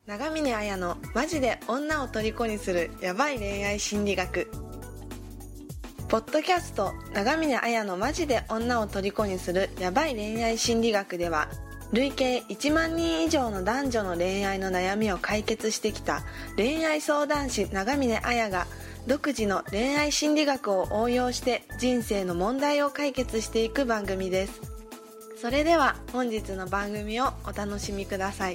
長峰綾のマジで女を虜にするヤバい恋愛心理学。ポッドキャスト長峰綾のマジで女を虜にするヤバい恋愛心理学では、累計1万人以上の男女の恋愛の悩みを解決してきた恋愛相談師長峰綾が独自の恋愛心理学を応用して人生の問題を解決していく番組です。それでは本日の番組をお楽しみください。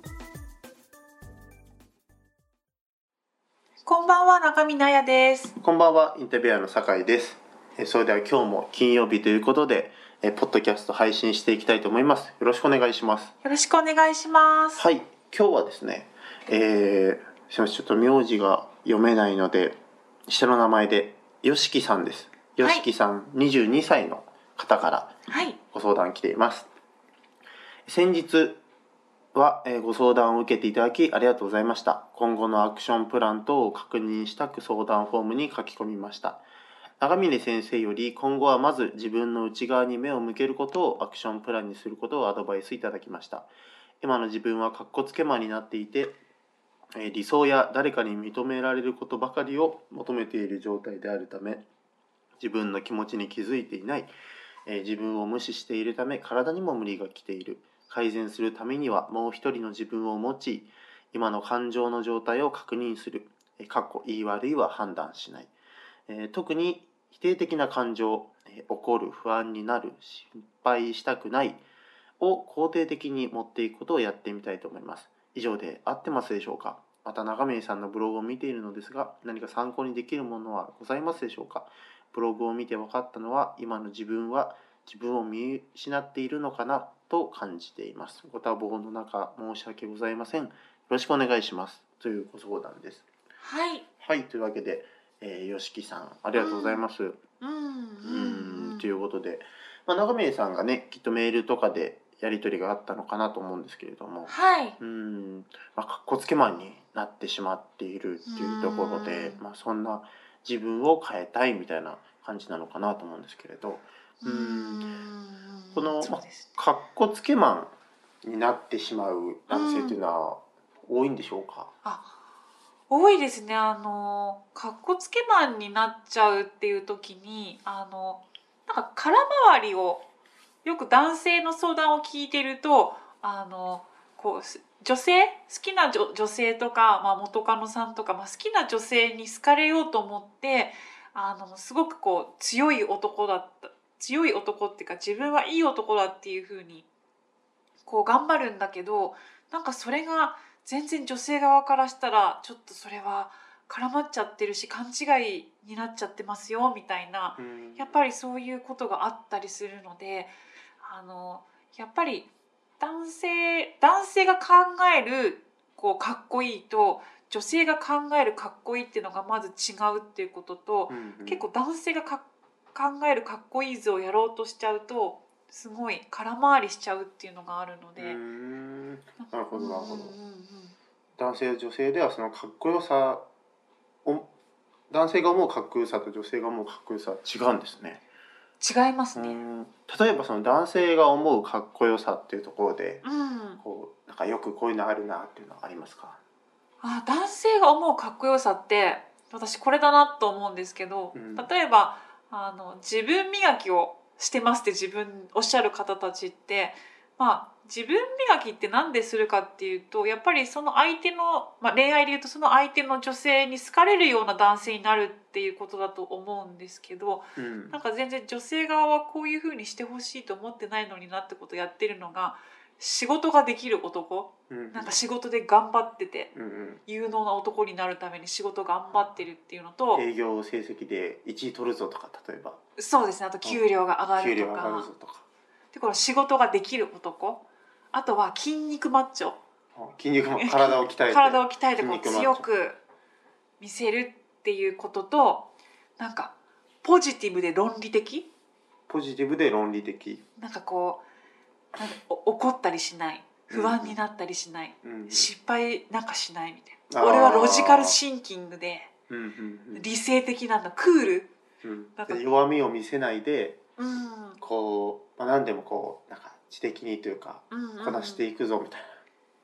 こんばんは、中見なやです。 こんばんは、インタビュアーの酒井です。それでは今日も金曜日ということで、ポッドキャスト配信していきたいと思います。よろしくお願いします。 よろしくお願いします。 はい、今日はですね、すいません、ちょっと名字が読めないので、下の名前でよしきさんです。よしきさん、22歳の方からご相談来ています。先日はご相談を受けていただきありがとうございました。今後のアクションプラン等を確認したく相談フォームに書き込みました。長峰先生より今後はまず自分の内側に目を向けることをアクションプランにすることをアドバイスいただきました。今の自分はかっこつけ魔になっていて、理想や誰かに認められることばかりを求めている状態であるため、自分の気持ちに気づいていない、自分を無視しているため体にも無理が来ている。改善するためにはもう一人の自分を持ち、今の感情の状態を確認する。いい悪いは判断しない。特に否定的な感情、怒る、不安になる、心配したくないを肯定的に持っていくことをやってみたいと思います。以上で合ってますでしょうか。また長峰さんのブログを見ているのですが、何か参考にできるものはございますでしょうか。ブログを見て分かったのは、今の自分は自分を見失っているのかなと感じています。ご多忙の中申し訳ございません。よろしくお願いします。というご相談です。 はい。 はい、というわけで、よしきさんありがとうございます。ということで、長峰さんがね、きっとメールとかでやり取りがあったのかなと思うんですけれども、 はい。 かっこつけマンになってしまっているっていうところで、そんな自分を変えたいみたいな感じなのかなと思うんですけれど、このかっこつけマンになってしまう男性というのは多いんでしょうか。 多いですね。かっこつけマンになっちゃうっていう時になんか空回りをよく男性の相談を聞いてるとこう女性好きな女性とか、元カノさんとか、好きな女性に好かれようと思ってすごくこう強い男っていうか、自分はいい男だっていう風にこう頑張るんだけど、なんかそれが全然女性側からしたらちょっとそれは絡まっちゃってるし勘違いになっちゃってますよみたいな、やっぱりそういうことがあったりするので、やっぱり男性が考えるこうかっこいいと女性が考えるかっこいいっていうのがまず違うっていうことと、結構男性が考えるかっこいい図をやろうとしちゃうとすごい空回りしちゃうっていうのがあるので。 なるほどなるほど。男性女性ではそのかっこよさを、男性が思うかっこよさと女性が思うかっこよさは違うんですね。 違いますね。 例えばその男性が思うかっこよさっていうところで、なんかよくこういうのあるなっていうのはありますか。 男性が思うかっこよさって私これだなと思うんですけど、例えば自分磨きをしてますっておっしゃる方たちって、自分磨きって何でするかっていうと、やっぱりその相手の、恋愛でいうとその相手の女性に好かれるような男性になるっていうことだと思うんですけど、なんか全然女性側はこういう風にしてほしいと思ってないのになってことをやってるのが、仕事ができる男、なんか仕事で頑張ってて、有能な男になるために仕事頑張ってるっていうのと、 営業成績で1位取るぞとか、例えばそうですね、あと給料が上がるとか、でこの仕事ができる男、あとは筋肉マッチョ、 体を鍛えてこう強く見せるっていうことと、なんかポジティブで論理的、なんかこう怒ったりしない、不安になったりしない、失敗なんかしないみたいな、俺はロジカルシンキングで理性的なんだ、クール、 なんか弱みを見せないで、こう、何でもこうなんか知的にというか、こなしていくぞみたいな。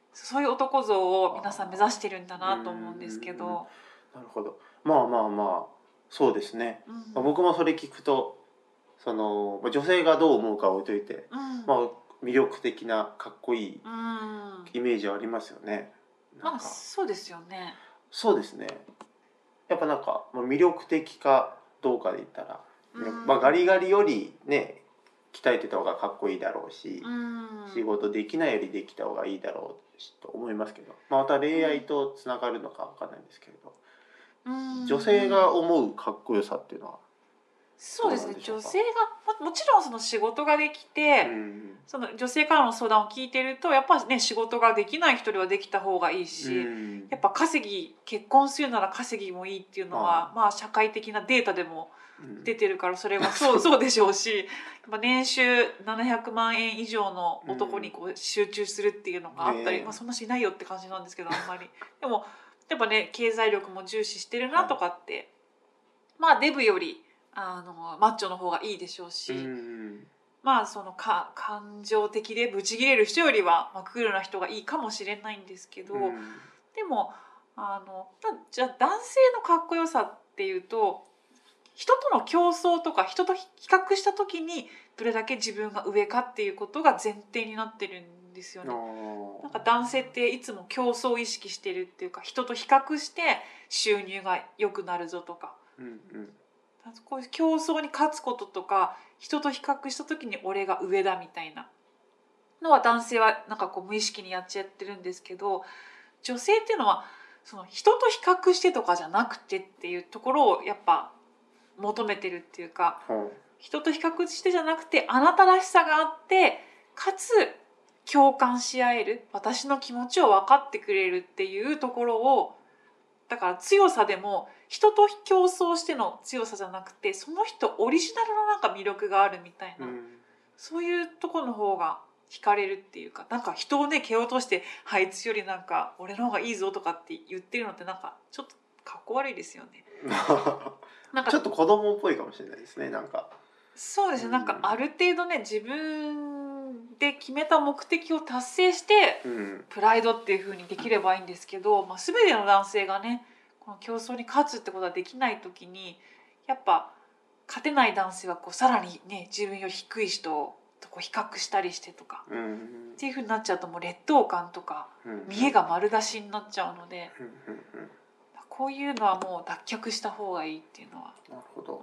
そういう男像を皆さん目指してるんだなと思うんですけど。 なるほど。まあそうですね、僕もそれ聞くとその女性がどう思うかは置いといて、魅力的なかっこいいイメージはありますよね。 そうですよね。 そうですね。やっぱなんか魅力的かどうかで言ったら、ガリガリよりね鍛えてた方がかっこいいだろうし、仕事できないよりできた方がいいだろうしと思いますけど、また恋愛とつながるのかわかんないんですけれど、女性が思うかっこよさっていうのはそうですね、女性がもちろんその仕事ができて、その女性からの相談を聞いてるとやっぱね仕事ができない人ではできた方がいいし、やっぱ結婚するなら稼ぎもいいっていうのは社会的なデータでも出てるから、それはそうでしょうし、やっぱ年収700万円以上の男にこう集中するっていうのがあったり、そんな人いないよって感じなんですけど、あんまりでもやっぱね経済力も重視してるなとかって、デブよりマッチョの方がいいでしょうし、その感情的でブチギレる人よりはクールな人がいいかもしれないんですけど、でもじゃあ男性のかっこよさっていうと、人との競争とか人と比較した時にどれだけ自分が上かっていうことが前提になってるんですよね。なんか男性っていつも競争を意識してるっていうか、人と比較して収入が良くなるぞとか、こういう競争に勝つこととか、人と比較した時に俺が上だみたいなのは男性はなんかこう無意識にやっちゃってるんですけど、女性っていうのはその人と比較してとかじゃなくてっていうところをやっぱ求めてるっていうか、人と比較してじゃなくてあなたらしさがあって、かつ共感し合える、私の気持ちを分かってくれるっていうところを、だから強さでも人と競争しての強さじゃなくて、その人オリジナルのなんか魅力があるみたいな、そういうところの方が惹かれるっていうか、なんか人をね蹴落としてあいつよりなんか俺の方がいいぞとかって言ってるのってなんかちょっとかっこ悪いですよね。 なんかちょっと子供っぽいかもしれないですね。なんかそうですね、なんかある程度ね自分で決めた目的を達成して、プライドっていう風にできればいいんですけど、全ての男性がねこの競争に勝つってことはできない時に、やっぱ勝てない男性はこうさらにね自分より低い人とこう比較したりしてとか、っていう風になっちゃうともう劣等感とか、見栄が丸出しになっちゃうので、こういうのはもう脱却した方がいいっていうのは。 なるほど。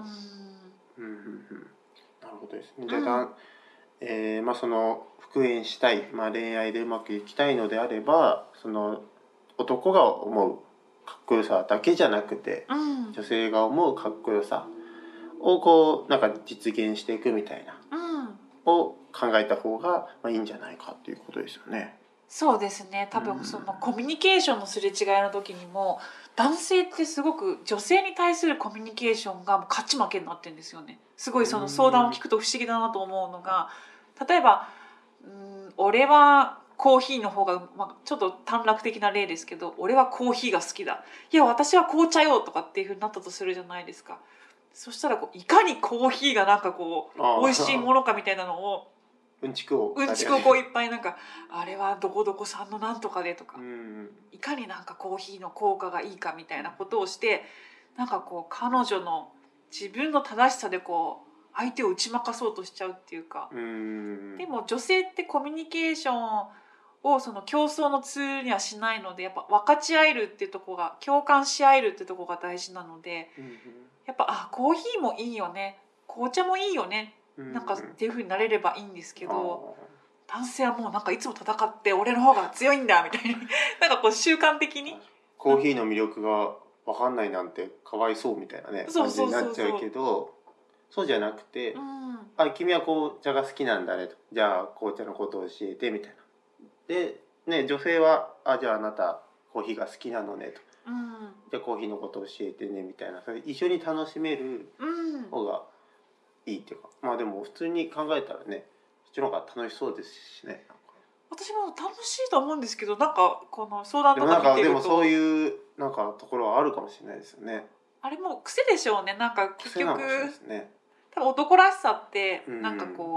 なるほどですね。じゃあ、その復縁したい、恋愛でうまくいきたいのであれば、その男が思うかっこよさだけじゃなくて、女性が思うかっこよさをこうなんか実現していくみたいな、を考えた方がいいんじゃないかっていうことですよね。 そうですね。多分そのコミュニケーションのすれ違いの時にも、男性ってすごく女性に対するコミュニケーションがもう勝ち負けになってるんですよね。すごいその相談を聞くと不思議だなと思うのが、例えば俺はコーヒーの方が、ちょっと短絡的な例ですけど、俺はコーヒーが好きだ、いや私は紅茶よとかっていう風になったとするじゃないですか。そしたらこういかにコーヒーがなんかこう美味しいものかみたいなのをうんちくをこういっぱいなんか、あれはどこどこ産のなんとかでとか、いかになんかコーヒーの効果がいいかみたいなことをして、なんかこう彼女の自分の正しさでこう相手を打ち負かそうとしちゃうっていうか、でも女性ってコミュニケーションをその競争のツールにはしないので、やっぱ分かち合えるっていうところが、共感し合えるっていうところが大事なので、やっぱコーヒーもいいよね、紅茶もいいよね、なんかっていう風になれればいいんですけど、男性はもうなんかいつも戦って俺の方が強いんだみたいになんかこう習慣的にコーヒーの魅力が分かんないなんてかわいそうみたいなね感じになっちゃうけど、そうじゃなくて、君は紅茶が好きなんだねと、じゃあ紅茶のことを教えてみたいな。で、ね、女性はじゃああなたコーヒーが好きなのねと、じゃあコーヒーのことを教えてねみたいな、それ一緒に楽しめる方がいいっていうか、でも普通に考えたらね、そっちの方が楽しそうですしね。 私も楽しいと思うんですけど、なんかこの相談とか見てるとでもそういうなんかところはあるかもしれないですよね。 あれも癖でしょうね。なんか結局癖なのかもしれないですね。 多分男らしさってなんかこう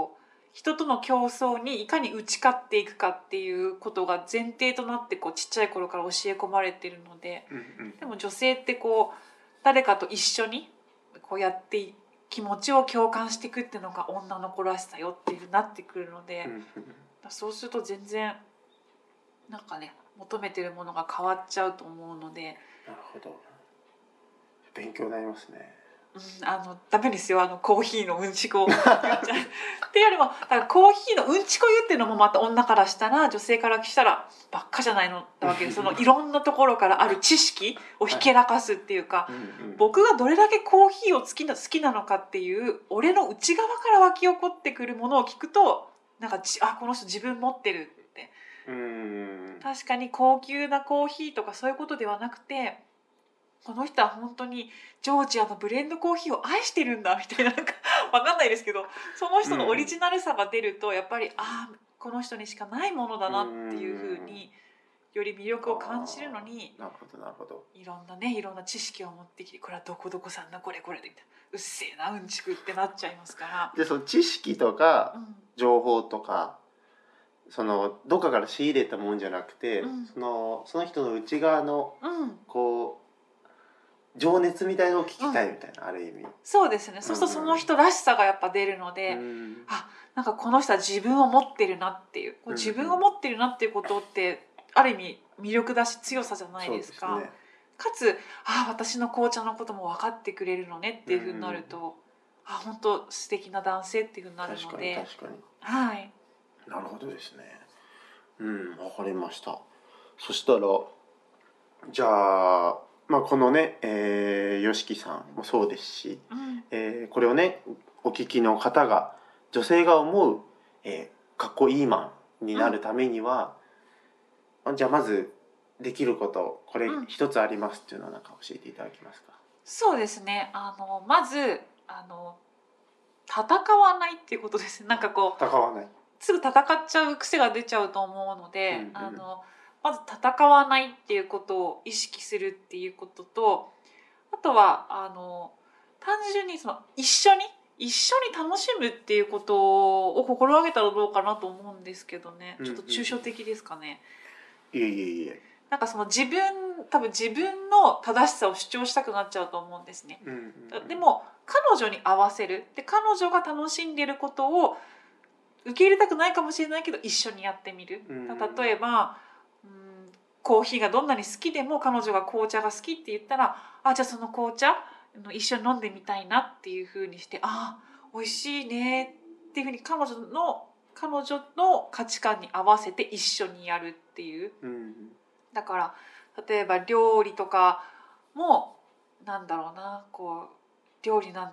人との競争にいかに打ち勝っていくかっていうことが前提となってこうちっちゃい頃から教え込まれているので、でも女性ってこう誰かと一緒にこうやって気持ちを共感していくっていうのが女の子らしさよっていう風になってくるので、そうすると全然なんかね求めてるものが変わっちゃうと思うので。 なるほど、勉強になりますね。 ダメですよコーヒーのうんちこを言っちゃうっていうよりもだからコーヒーのうんちこ言うっていうのもまた女からしたら女性からしたらばっかじゃないのってわけでそのいろんなところからある知識をひけらかすっていうか、僕がどれだけコーヒーを好きなのかっていう俺の内側から湧き起こってくるものを聞くとなんかこの人自分持ってるって、確かに高級なコーヒーとかそういうことではなくてこの人は本当にジョージアのブレンドコーヒーを愛してるんだみたいな、なんか分かんないですけどその人のオリジナルさが出るとやっぱりこの人にしかないものだなっていうふうにより魅力を感じるのに、 なるほどいろんな知識を持ってきてこれはどこどこさんだこれでうっせえなうんちくってなっちゃいますから。 でその知識とか情報とか、そのどっかから仕入れたもんじゃなくて、その人の内側のこう情熱みたいのを聞きたいみたいな、ある意味そうですね。そうするとその人らしさがやっぱ出るので、なんかこの人は自分を持ってるなっていう、自分を持ってるなっていうことってある意味魅力だし強さじゃないですか。そうですね。かつ私の紅茶のことも分かってくれるのねっていうふうになると、本当素敵な男性っていうふうになるので。 確かにはい。 なるほどですね。わかりました。そしたらじゃあこのね、YOSHIKIさんもそうですし、これをねお聞きの方が女性が思う、かっこいいマンになるためには、じゃあまずできることこれ一つありますっていうのは何か教えていただけますか？ そうですね。まず戦わないっていうことです。なんかこう戦わない、 すぐ戦っちゃう癖が出ちゃうと思うので、まず戦わないっていうことを意識するっていうことと、あとは単純に一緒に楽しむっていうことを心がけたらどうかなと思うんですけどね。ちょっと抽象的ですかね。 いえ。 なんか多分自分の正しさを主張したくなっちゃうと思うんですね。でも彼女に合わせる。で彼女が楽しんでいることを受け入れたくないかもしれないけど一緒にやってみる。例えばコーヒーがどんなに好きでも彼女が紅茶が好きって言ったらじゃあその紅茶一緒に飲んでみたいなっていう風にして美味しいねっていう風に彼女の価値観に合わせて一緒にやるっていう、だから例えば料理とかもなんだろうな、こう料理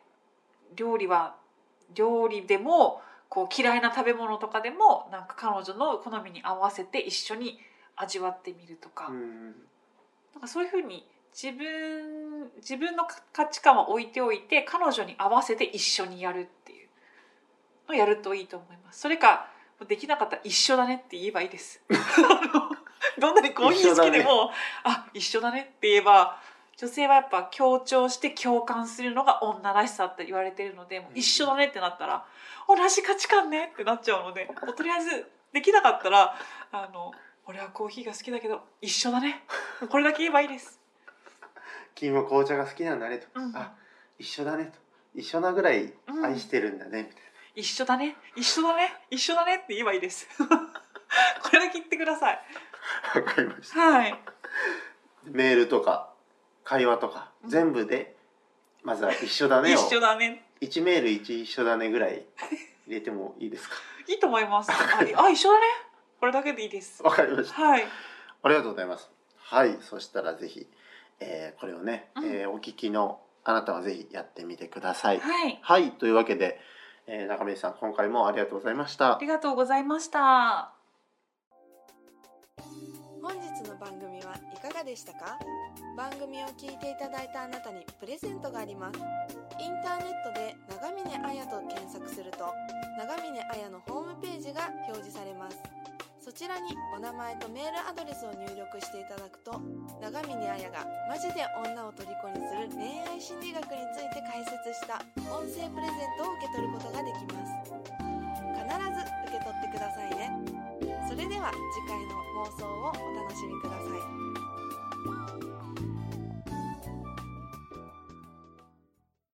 でもこう嫌いな食べ物とかでもなんか彼女の好みに合わせて一緒に味わってみるとか、なんかそういうふうに自分の価値観は置いておいて彼女に合わせて一緒にやるっていうのをやるといいと思います。それかできなかったら一緒だねって言えばいいですどんなにコーヒー好きでも一緒だねって言えば、女性はやっぱ強調して共感するのが女らしさって言われてるので、もう一緒だねってなったら同じ価値観ねってなっちゃうので、とりあえずできなかったら俺はコーヒーが好きだけど一緒だねこれだけ言えばいいです。 君も紅茶が好きなんだねと、一緒だねと、一緒なぐらい愛してるんだねみたいな、 一緒だねって言えばいいですこれだけ言ってください。 わかりました。 はい。 メールとか会話とか全部でまずは一緒だねを一緒だね 1メール1一緒だねぐらい入れてもいいですか？ いいと思います。一緒だね、これだけでいいです。 わかりました。 はい。 ありがとうございます。はい、そしたらぜひ、これをね、お聞きのあなたはぜひやってみてください。 はい。 はい、というわけで、中道さん今回もありがとうございました。 ありがとうございました。 本日の番組はいかがでしたか？番組を聞いていただいたあなたにプレゼントがあります。インターネットで長峰彩と検索すると長峰彩のホームページが表示されます。そちらにお名前とメールアドレスを入力していただくと、長峰彩がマジで女を虜にする恋愛心理学について解説した音声プレゼントを受け取ることができます。 次回の放送をお楽しみください。